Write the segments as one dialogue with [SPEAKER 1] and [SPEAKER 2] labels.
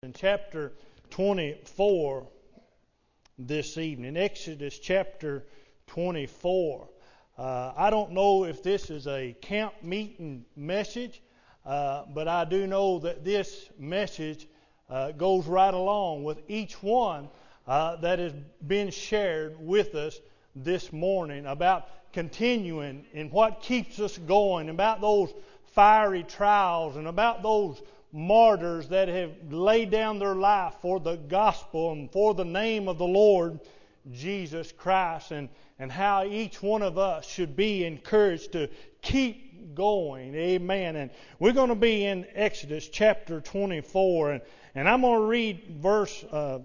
[SPEAKER 1] in chapter 24 this evening. Exodus chapter 24. I don't know if this is a camp meeting message, but I do know that this message goes right along with each one that has been shared with us this morning about continuing in what keeps us going, about those fiery trials and about those martyrs that have laid down their life for the gospel and for the name of the Lord Jesus Christ, and how each one of us should be encouraged to keep going. Amen. And we're going to be in Exodus chapter 24, and I'm going to read verse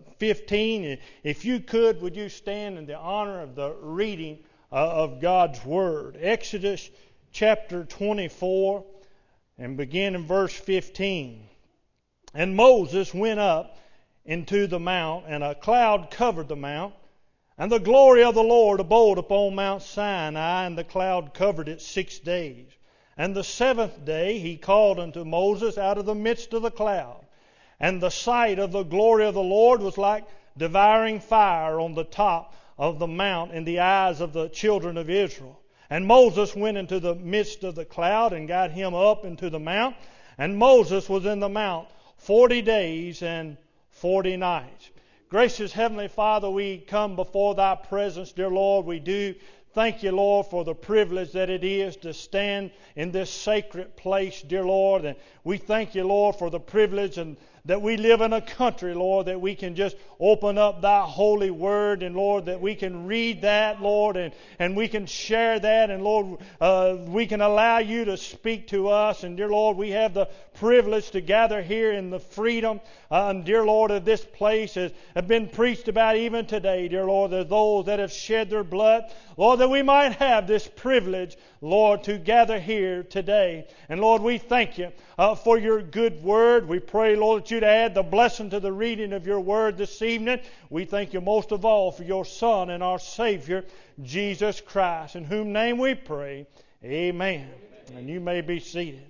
[SPEAKER 1] 15. If you could, would you stand in the honor of the reading of God's Word? Exodus chapter 24, and begin in verse 15. And Moses went up into the mount, and a cloud covered the mount, and the glory of the Lord abode upon Mount Sinai, and the cloud covered it 6 days. And the seventh day he called unto Moses out of the midst of the cloud. And the sight of the glory of the Lord was like devouring fire on the top of the mount in the eyes of the children of Israel. And Moses went into the midst of the cloud and got him up into the mount. And Moses was in the mount 40 days and 40 nights. Gracious Heavenly Father, we come before Thy presence, dear Lord. We do thank You, Lord, for the privilege that it is to stand in this sacred place, dear Lord. And we thank You, Lord, for the privilege and that we live in a country, Lord, that we can just open up Thy holy word, and Lord, that we can read that, Lord, and we can share that, and Lord, we can allow You to speak to us. And dear Lord, we have the privilege to gather here in the freedom, and dear Lord, of this place has been preached about even today, dear Lord. There's those that have shed their blood, Lord, that we might have this privilege, Lord, to gather here today. And Lord, we thank You for Your good word. We pray, Lord, that You'd add the blessing to the reading of Your word this evening. We thank You most of all for Your Son and our Savior, Jesus Christ, in whom name we pray. Amen. And you may be seated.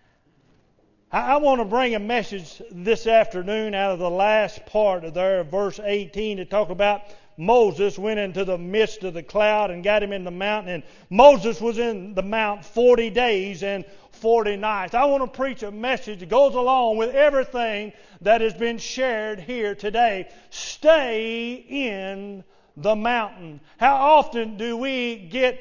[SPEAKER 1] I want to bring a message this afternoon out of the last part of there, verse 18, to talk about Moses went into the midst of the cloud and got him in the mountain. And Moses was in the mount 40 days and 40 nights. I want to preach a message that goes along with everything that has been shared here today. Stay in the mountain. How often do we get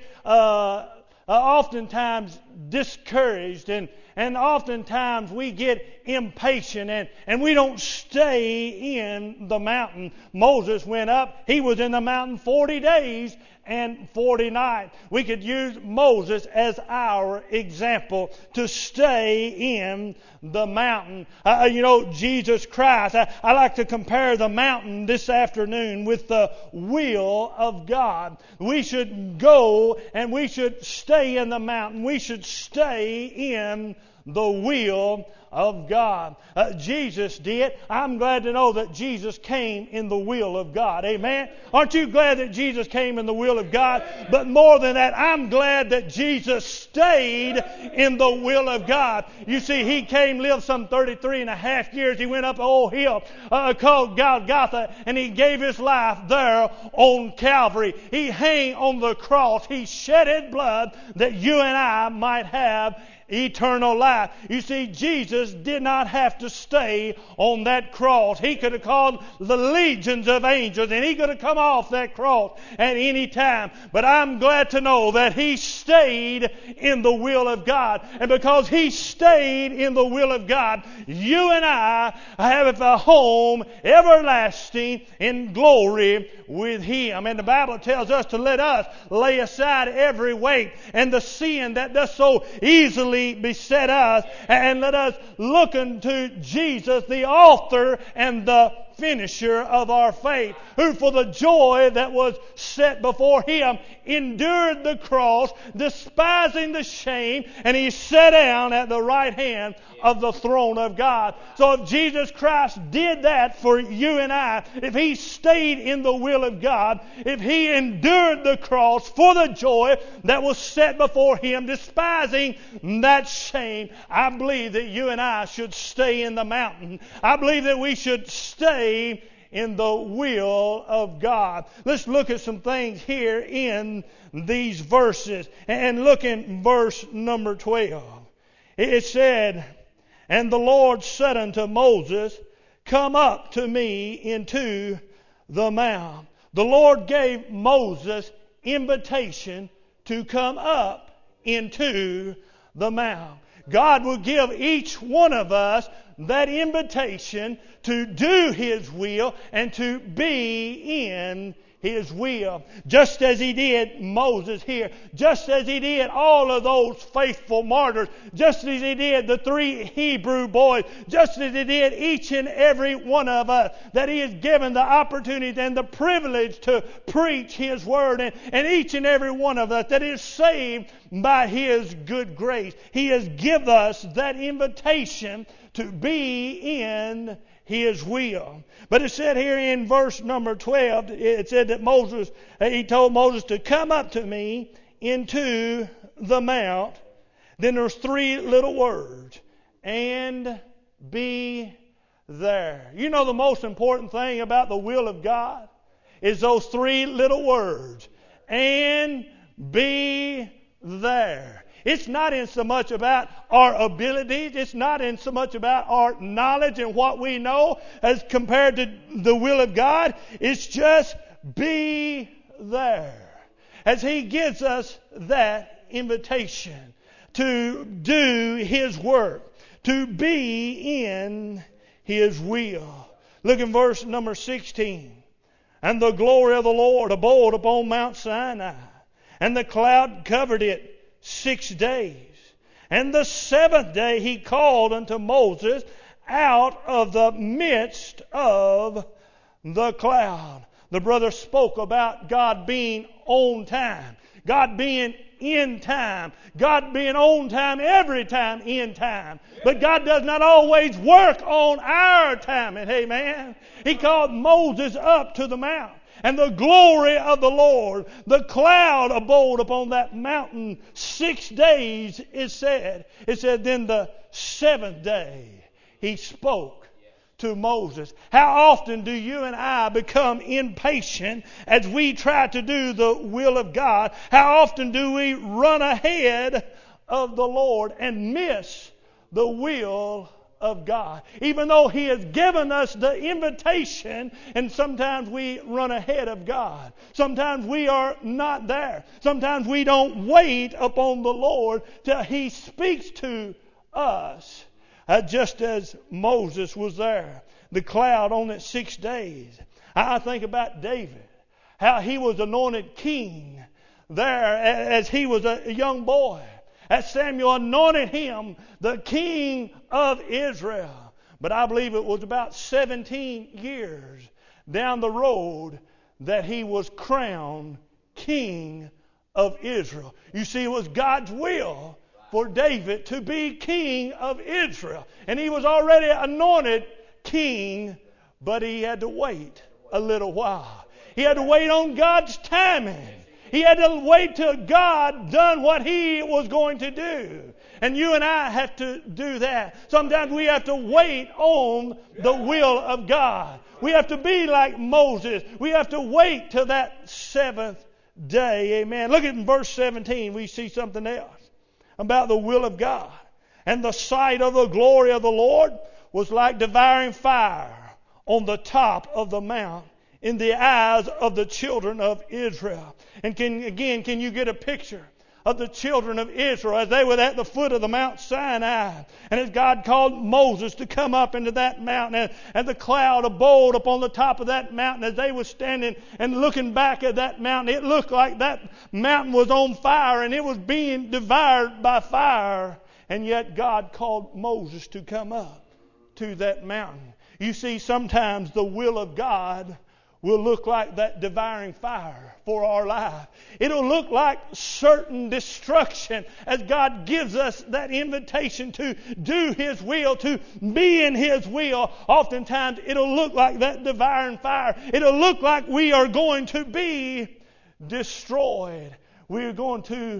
[SPEAKER 1] oftentimes discouraged, and oftentimes we get impatient, and we don't stay in the mountain. Moses went up. He was in the mountain 40 days and 40 nights. We could use Moses as our example to stay in the mountain. Jesus Christ. I like to compare the mountain this afternoon with the will of God. We should go and we should stay in the mountain. We should stay in the will of God. Jesus did. I'm glad to know that Jesus came in the will of God. Amen. Aren't you glad that Jesus came in the will of God? But more than that, I'm glad that Jesus stayed in the will of God. You see, He came, lived some 33 and a half years. He went up a old hill called Golgotha, and He gave His life there on Calvary. He hung on the cross. He shedded blood that you and I might have eternal life. You see, Jesus did not have to stay on that cross. He could have called the legions of angels, and He could have come off that cross at any time. But I'm glad to know that He stayed in the will of God. And because He stayed in the will of God, you and I have a home everlasting in glory with Him. And the Bible tells us to let us lay aside every weight and the sin that does so easily beset us, and let us look unto Jesus, the author and the finisher of our faith, who for the joy that was set before him endured the cross, despising the shame, and he sat down at the right hand of the throne of God. So if Jesus Christ did that for you and I, if he stayed in the will of God, if he endured the cross for the joy that was set before him, despising that shame, I believe that you and I should stay in the mountain. I believe that we should stay in the will of God. Let's look at some things here in these verses. And look in verse number 12. It said, "And the Lord said unto Moses, Come up to me into the mount." The Lord gave Moses invitation to come up into the mount. God will give each one of us that invitation to do his will and to be in his will. Just as he did Moses here, just as he did all of those faithful martyrs, just as he did the 3 Hebrew boys, just as he did each and every one of us, that he has given the opportunity and the privilege to preach his word, and each and every one of us that is saved by his good grace. He has given us that invitation to be in his will. But it said here in verse number 12, it said that he told Moses to come up to me into the mount. Then there's 3 little words, and be there. You know, the most important thing about the will of God is those 3 little words, and be there. It's not in so much about our abilities. It's not in so much about our knowledge and what we know as compared to the will of God. It's just be there. As he gives us that invitation to do his work, to be in his will. Look in verse number 16. "And the glory of the Lord abode upon Mount Sinai, and the cloud covered it 6 days. And the 7th day he called unto Moses out of the midst of the cloud." The brother spoke about God being on time, God being in time, God being on time every time in time. But God does not always work on our timing. Amen. He called Moses up to the mount. And the glory of the Lord, the cloud abode upon that mountain 6 days, it said. It said, then the 7th day he spoke to Moses. How often do you and I become impatient as we try to do the will of God? How often do we run ahead of the Lord and miss the will of God? Even though he has given us the invitation, and sometimes we run ahead of God. Sometimes we are not there. Sometimes we don't wait upon the Lord till he speaks to us, just as Moses was there. The cloud on it 6 days. I think about David, how he was anointed king there as he was a young boy. As Samuel anointed him the king of Israel. But I believe it was about 17 years down the road that he was crowned king of Israel. You see, it was God's will for David to be king of Israel. And he was already anointed king, but he had to wait a little while. He had to wait on God's timing. He had to wait till God done what he was going to do. And you and I have to do that. Sometimes we have to wait on the will of God. We have to be like Moses. We have to wait till that 7th day. Amen. Look at verse 17. We see something else about the will of God. "And the sight of the glory of the Lord was like devouring fire on the top of the mount in the eyes of the children of Israel." And can you get a picture of the children of Israel as they were at the foot of the Mount Sinai, and as God called Moses to come up into that mountain, and the cloud abode upon the top of that mountain, as they were standing and looking back at that mountain, it looked like that mountain was on fire and it was being devoured by fire, and yet God called Moses to come up to that mountain. You see, sometimes the will of God will look like that devouring fire for our life. It'll look like certain destruction as God gives us that invitation to do His will, to be in His will. Oftentimes it'll look like that devouring fire. It'll look like we are going to be destroyed. We're going to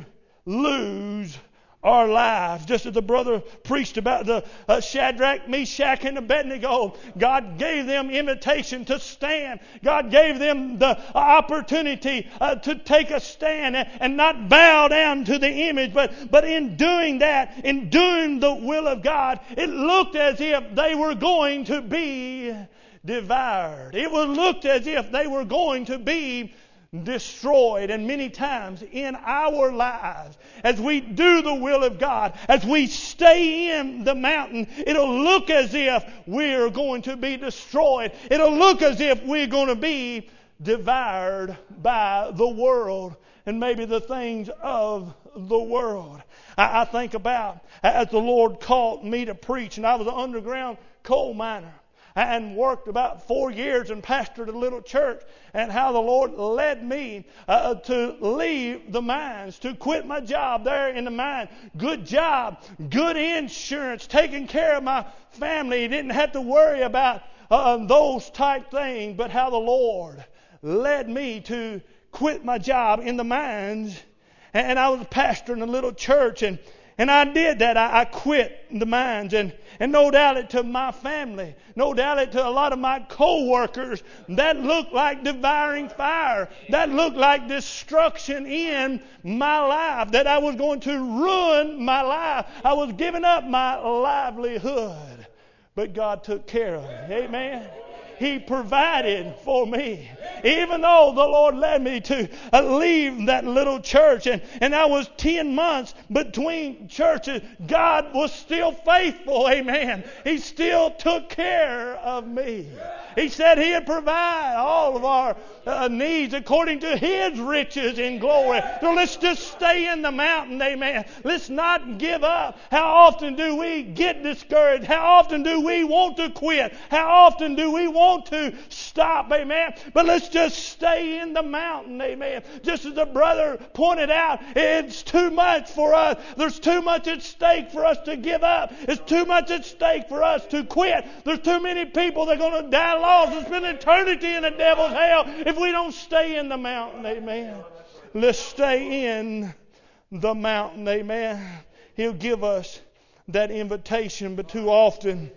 [SPEAKER 1] lose our lives. Just as the brother preached about the Shadrach, Meshach, and Abednego, God gave them invitation to stand. God gave them the opportunity to take a stand and not bow down to the image. But in doing that, in doing the will of God, it looked as if they were going to be devoured. It looked as if they were going to be destroyed. And many times in our lives, as we do the will of God, as we stay in the mountain, it'll look as if we're going to be destroyed. It'll look as if we're going to be devoured by the world and maybe the things of the world. I think about as the Lord called me to preach, and I was an underground coal miner and worked about 4 years and pastored a little church, and how the Lord led me to leave the mines, to quit my job there in the mine. Good job, good insurance, taking care of my family. Didn't have to worry about those type things, but how the Lord led me to quit my job in the mines. And I was pastoring a little church, and I did that. I quit the mines, and no doubt it to my family, no doubt it to a lot of my co-workers, that looked like devouring fire. That looked like destruction in my life, that I was going to ruin my life. I was giving up my livelihood. But God took care of it. Amen. He provided for me. Even though the Lord led me to leave that little church, and I was 10 months between churches, God was still faithful. Amen. He still took care of me. He said He'd provide all of our needs according to His riches in glory. So let's just stay in the mountain. Amen. Let's not give up. How often do we get discouraged? How often do we want to quit? How often do we want to stop? Amen. But let's just stay in the mountain. Amen. Just as the brother pointed out, it's too much for us. There's too much at stake for us to give up. It's too much at stake for us to quit. There's too many people that are going to die lost and spend eternity in the devil's hell if we don't stay in the mountain. Amen. Let's stay in the mountain. Amen. He'll give us that invitation, but too often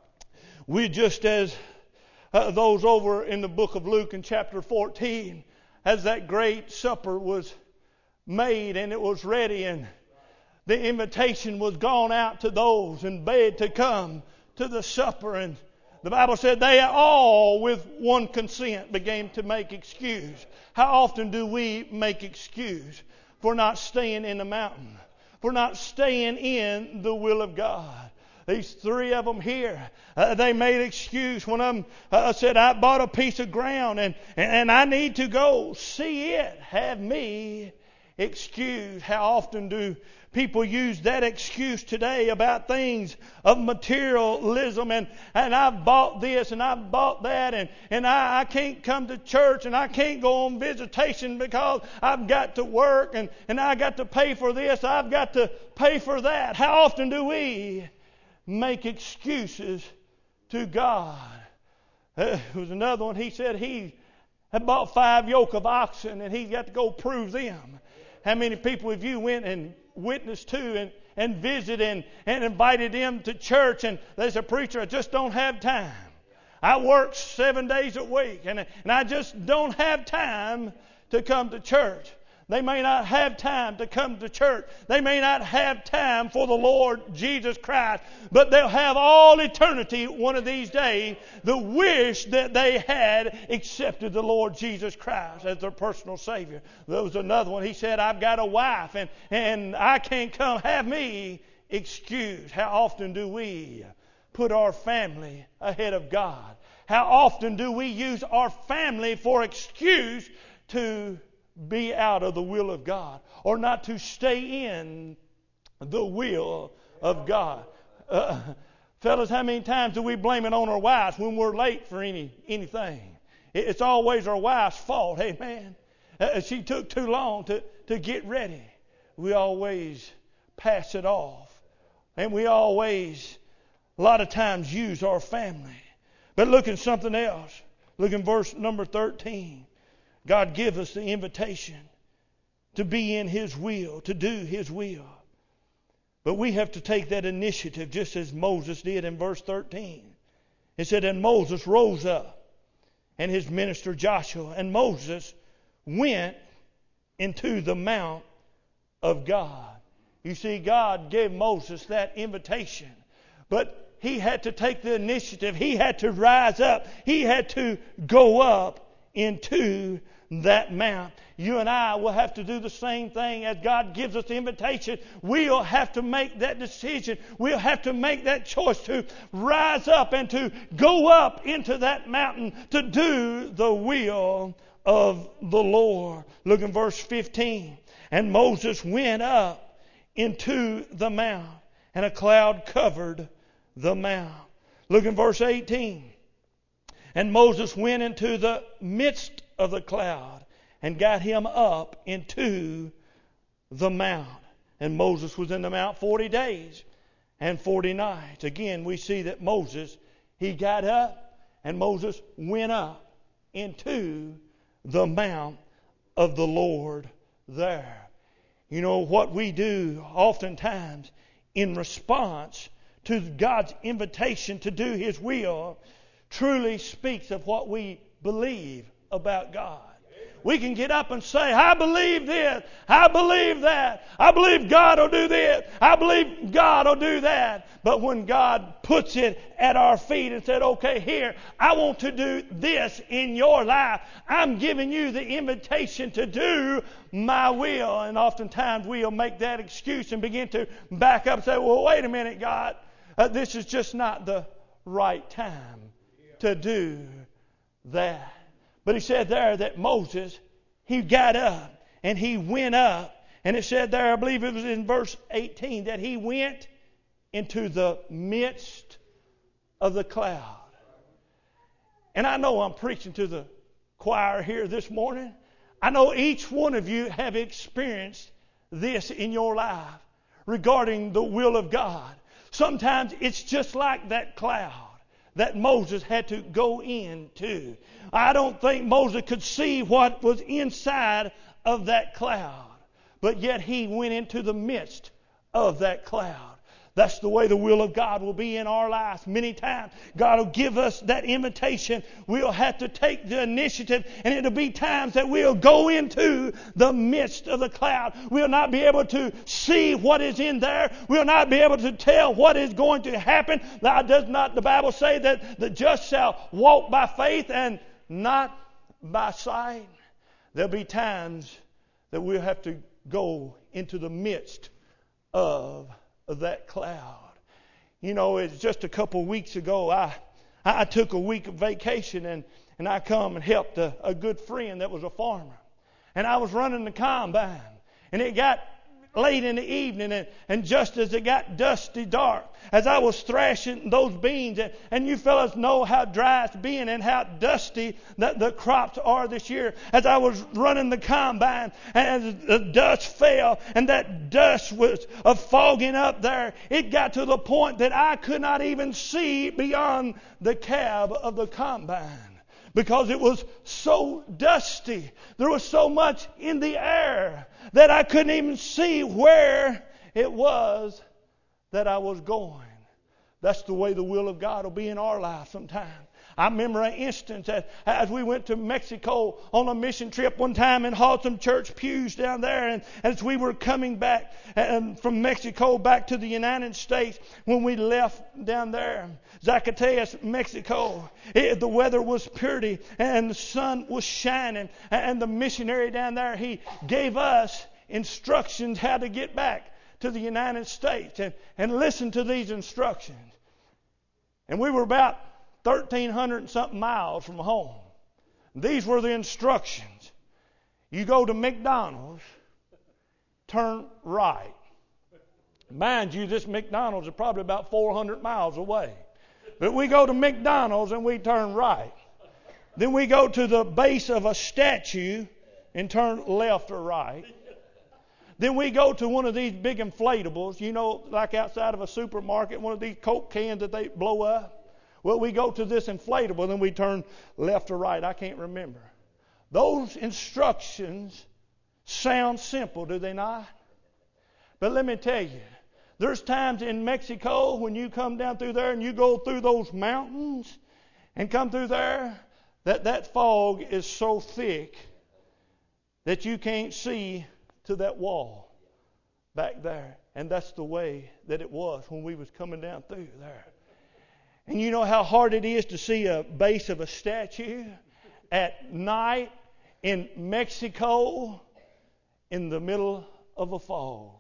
[SPEAKER 1] we just as those over in the book of Luke in chapter 14, as that great supper was made and it was ready, and the invitation was gone out to those and bade to come to the supper, and the Bible said they all with one consent began to make excuse. How often do we make excuse for not staying in the mountain, for not staying in the will of God? These three of them here, they made excuse. One of them said, I bought a piece of ground and I need to go see it. Have me excused. How often do people use that excuse today about things of materialism, and I've bought this and I've bought that, and I can't come to church and I can't go on visitation because I've got to work and I got to pay for this, I've got to pay for that. How often do we make excuses to God? There was another one. He said he had bought 5 yoke of oxen and he's got to go prove them. How many people have you went and witnessed to and visited and invited them to church, and they said, preacher, I just don't have time. I work 7 days a week and I just don't have time to come to church. They may not have time to come to church. They may not have time for the Lord Jesus Christ, but they'll have all eternity one of these days the wish that they had accepted the Lord Jesus Christ as their personal Savior. There was another one. He said, I've got a wife and I can't come. Have me excused. How often do we put our family ahead of God? How often do we use our family for excuse to be out of the will of God, or not to stay in the will of God? Fellas, how many times do we blame it on our wives when we're late for anything? It's always our wife's fault. Hey, man, she took too long to get ready. We always pass it off. And we always, a lot of times, use our family. But look at something else. Look in verse number 13. God gives us the invitation to be in His will, to do His will. But we have to take that initiative just as Moses did in verse 13. It said, and Moses rose up and his minister Joshua. And Moses went into the mount of God. You see, God gave Moses that invitation. But he had to take the initiative. He had to rise up. He had to go up into that mount. You and I will have to do the same thing as God gives us the invitation. We'll have to make that decision. We'll have to make that choice to rise up and to go up into that mountain to do the will of the Lord. Look in verse 15. And Moses went up into the mount, and a cloud covered the mount. Look in verse 18. And Moses went into the midst of the cloud and got him up into the mount. And Moses was in the mount 40 days and 40 nights. Again, we see that Moses, he got up and Moses went up into the mount of the Lord there. You know what we do oftentimes in response to God's invitation to do His will truly speaks of what we believe about God. We can get up and say, I believe this, I believe that, I believe God will do this, I believe God will do that. But when God puts it at our feet and said, okay, here, I want to do this in your life. I'm giving you the invitation to do my will. And oftentimes we'll make that excuse and begin to back up and say, well, wait a minute, God, this is just not the right time to do that. But he said there that Moses, he got up and he went up. And it said there, I believe it was in verse 18, that he went into the midst of the cloud. And I know I'm preaching to the choir here this morning. I know each one of you have experienced this in your life regarding the will of God. Sometimes it's just like that cloud that Moses had to go into. I don't think Moses could see what was inside of that cloud, but yet he went into the midst of that cloud. That's the way the will of God will be in our lives. Many times God will give us that invitation. We'll have to take the initiative, and it'll be times that we'll go into the midst of the cloud. We'll not be able to see what is in there. We'll not be able to tell what is going to happen. Now, does not the Bible say that the just shall walk by faith and not by sight? There'll be times that we'll have to go into the midst of that cloud. You know, it's just a couple weeks ago, I took a week of vacation and I come and helped a good friend that was a farmer. And I was running the combine, and it got late in the evening, and just as it got dusty dark, as I was thrashing those beans, and you fellas know how dry it's been and how dusty the crops are this year. As I was running the combine, and as the dust fell, and that dust was fogging up there, it got to the point that I could not even see beyond the cab of the combine, because it was so dusty. There was so much in the air that I couldn't even see where it was that I was going. That's the way the will of God will be in our life sometime. I remember an instance as we went to Mexico on a mission trip one time and hauled some church pews down there. And as we were coming back from Mexico back to the United States, when we left down there, Zacatecas, Mexico, the weather was pretty and the sun was shining. And the missionary down there, he gave us instructions how to get back to the United States. And listen to these instructions. And we were about 1,300 and something miles from home. These were the instructions. You go to McDonald's, turn right. Mind you, this McDonald's is probably about 400 miles away. But we go to McDonald's and we turn right. Then we go to the base of a statue and turn left or right. Then we go to one of these big inflatables, you know, like outside of a supermarket, one of these Coke cans that they blow up. Well, we go to this inflatable, then we turn left or right. I can't remember. Those instructions sound simple, do they not? But let me tell you, there's times in Mexico when you come down through there and you go through those mountains and come through there, that fog is so thick that you can't see to that wall back there. And that's the way that it was when we was coming down through there. And you know how hard it is to see a base of a statue at night in Mexico in the middle of a fog.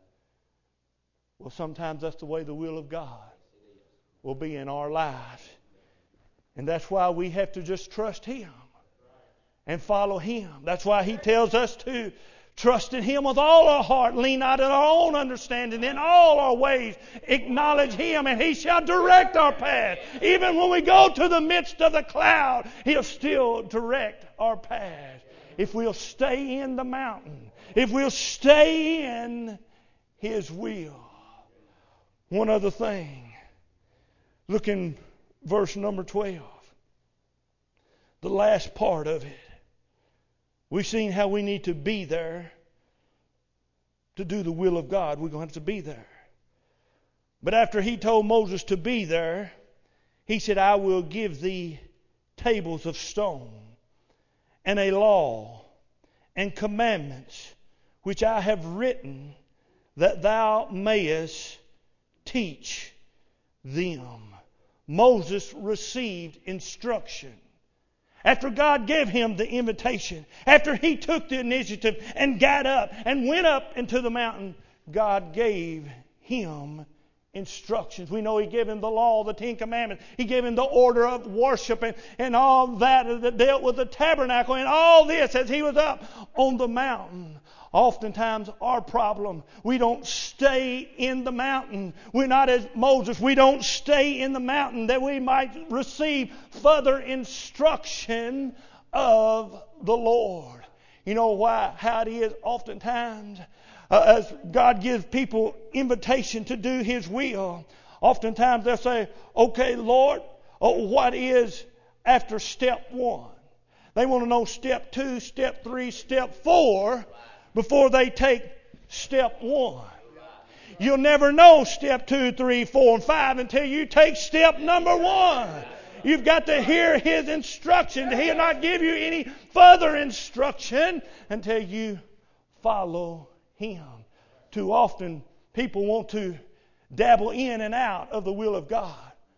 [SPEAKER 1] Well, sometimes that's the way the will of God will be in our lives. And that's why we have to just trust Him and follow Him. That's why He tells us to trust in Him with all our heart, lean not on our own understanding, in all our ways acknowledge Him, and He shall direct our path. Even when we go to the midst of the cloud, He'll still direct our path. If we'll stay in the mountain, if we'll stay in His will. One other thing. Look in verse number 12. The last part of it. We've seen how we need to be there to do the will of God. We're going to have to be there. But after He told Moses to be there, He said, I will give thee tables of stone and a law and commandments which I have written that thou mayest teach them. Moses received instruction. After God gave him the invitation, after he took the initiative and got up and went up into the mountain, God gave him instructions. We know He gave him the law, the 10 Commandments. He gave him the order of worship and all that dealt with the tabernacle and all this as he was up on the mountain. Oftentimes our problem, we don't stay in the mountain. We're not as Moses. We don't stay in the mountain that we might receive further instruction of the Lord. You know why? How it is oftentimes as God gives people invitation to do His will. Oftentimes they'll say, okay, Lord, what is after step 1? They want to know step 2, step 3, step 4 before they take step 1. You'll never know step 2, 3, 4, and 5 until you take step number 1. You've got to hear His instruction. He'll not give you any further instruction until you follow Him. Too often people want to dabble in and out of the will of God.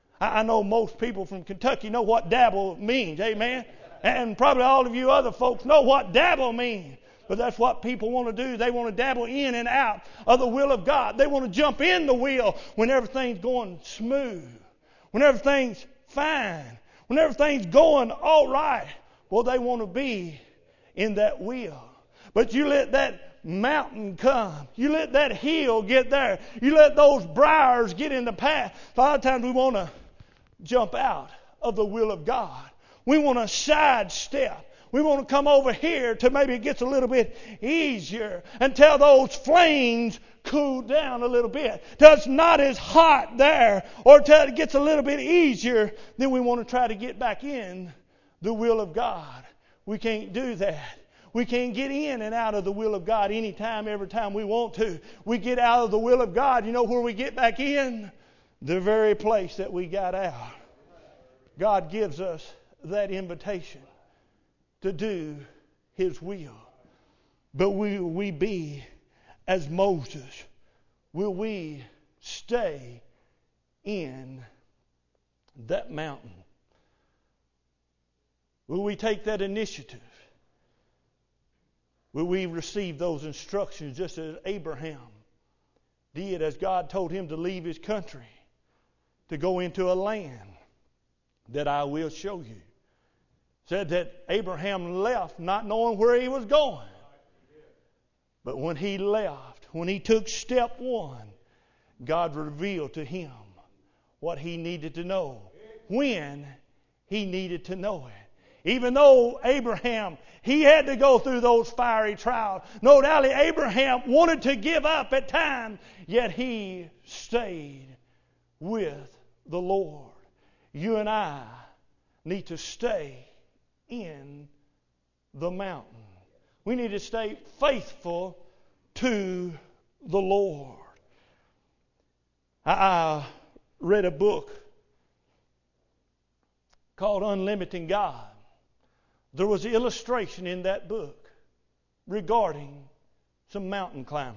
[SPEAKER 1] I know most people from Kentucky know what dabble means. Amen. And probably all of you other folks know what dabble means. But that's what people want to do. They want to dabble in and out of the will of God. They want to jump in the wheel when everything's going smooth, when everything's fine, when everything's going all right. Well, they want to be in that wheel. But you let that mountain come. You let that hill get there. You let those briars get in the path. A lot of times we want to jump out of the will of God. We want to sidestep. We want to come over here to maybe it gets a little bit easier until those flames cool down a little bit. Till it's not as hot there, or till it gets a little bit easier, then we want to try to get back in the will of God. We can't do that. We can't get in and out of the will of God anytime, every time we want to. We get out of the will of God. You know where we get back in? The very place that we got out. God gives us that invitation to do His will. But will we be as Moses? Will we stay in that mountain? Will we take that initiative? Will we receive those instructions just as Abraham did as God told him to leave his country to go into a land that I will show you? Said that Abraham left not knowing where he was going. But when he left, when he took step 1, God revealed to him what he needed to know when he needed to know it. Even though Abraham, he had to go through those fiery trials. No doubt Abraham wanted to give up at times, yet he stayed with the Lord. You and I need to stay in the mountain. We need to stay faithful to the Lord. I read a book called Unlimiting God. There was an illustration in that book regarding some mountain climbers,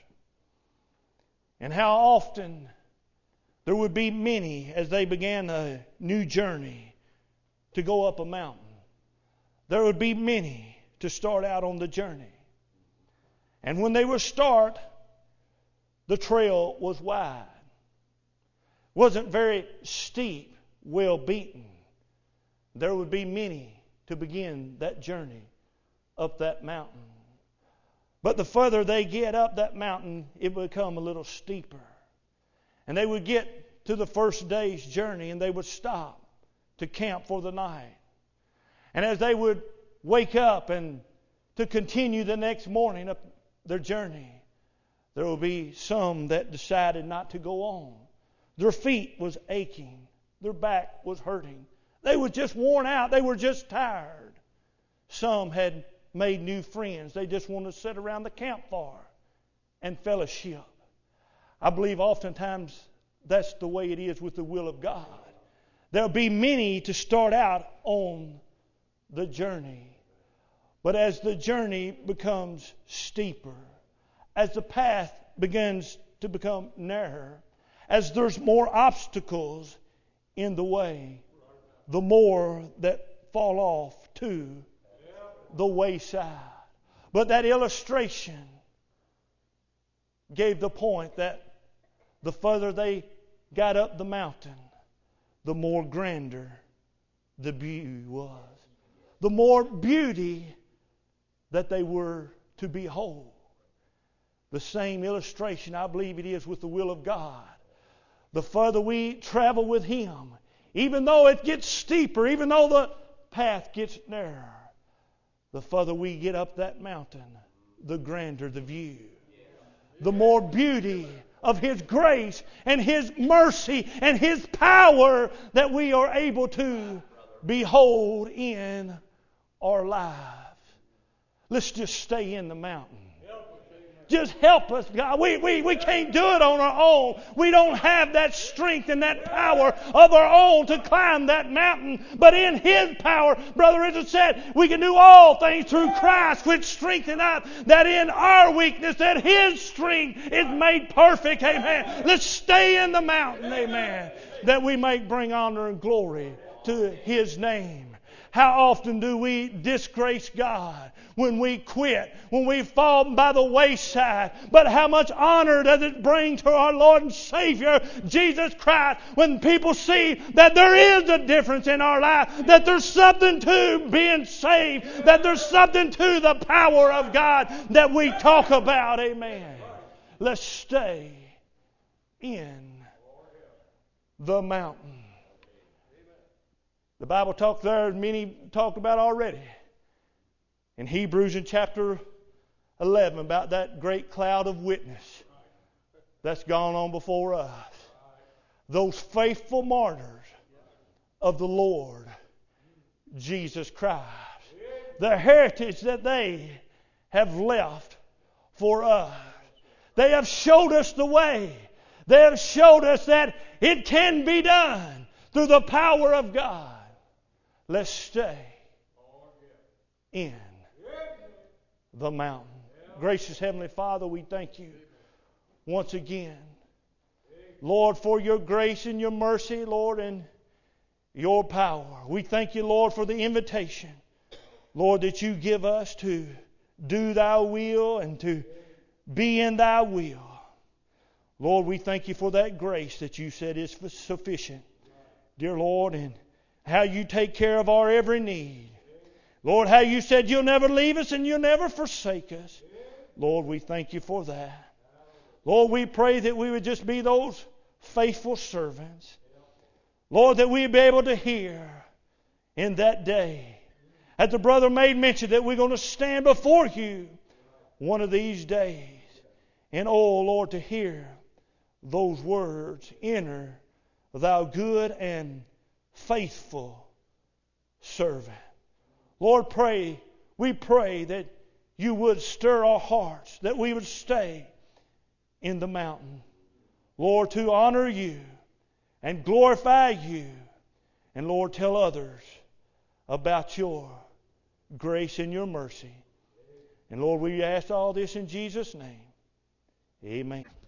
[SPEAKER 1] and how often there would be many as they began a new journey to go up a mountain. There would be many to start out on the journey. And when they would start, the trail was wide. Wasn't very steep, well beaten. There would be many to begin that journey up that mountain. But the further they get up that mountain, it would become a little steeper. And they would get to the first day's journey and they would stop to camp for the night. And as they would wake up and to continue the next morning up their journey, there will be some that decided not to go on. Their feet was aching. Their back was hurting. They were just worn out. They were just tired. Some had made new friends. They just wanted to sit around the campfire and fellowship. I believe oftentimes that's the way it is with the will of God. There'll be many to start out on the journey. But as the journey becomes steeper, as the path begins to become narrower, as there's more obstacles in the way, the more that fall off to the wayside. But that illustration gave the point that the further they got up the mountain, the more grander the beauty was. The more beauty that they were to behold. The same illustration, I believe it is with the will of God. The further we travel with Him, even though it gets steeper, even though the path gets narrower, the further we get up that mountain, the grander the view. The more beauty of His grace and His mercy and His power that we are able to behold in our lives. Let's just stay in the mountain. Just help us, God. We can't do it on our own. We don't have that strength and that power of our own to climb that mountain. But in His power, Brother Richard said, we can do all things through Christ, which strengthen us. That in our weakness, that His strength is made perfect. Amen. Let's stay in the mountain. Amen. That we may bring honor and glory to His name. How often do we disgrace God when we quit, when we fall by the wayside? But how much honor does it bring to our Lord and Savior, Jesus Christ, when people see that there is a difference in our life, that there's something to being saved, that there's something to the power of God that we talk about. Amen. Let's stay in the mountain. The Bible talks there, many talked about already. In Hebrews in chapter 11, about that great cloud of witness that's gone on before us. Those faithful martyrs of the Lord Jesus Christ. The heritage that they have left for us. They have showed us the way. They have showed us that it can be done through the power of God. Let's stay in the mountain. Gracious Heavenly Father, we thank You once again, Lord, for Your grace and Your mercy, Lord, and Your power. We thank You, Lord, for the invitation, Lord, that You give us to do Thy will and to be in Thy will. Lord, we thank You for that grace that You said is sufficient, dear Lord, and how You take care of our every need. Lord, how You said You'll never leave us and You'll never forsake us. Lord, we thank You for that. Lord, we pray that we would just be those faithful servants. Lord, that we'd be able to hear in that day. As the brother made mention that we're going to stand before you one of these days. And oh, Lord, to hear those words, enter thou good and faithful servant. Lord, we pray that you would stir our hearts, that we would stay in the mountain. Lord, to honor you and glorify you. And Lord, tell others about your grace and your mercy. And Lord, we ask all this in Jesus' name. Amen.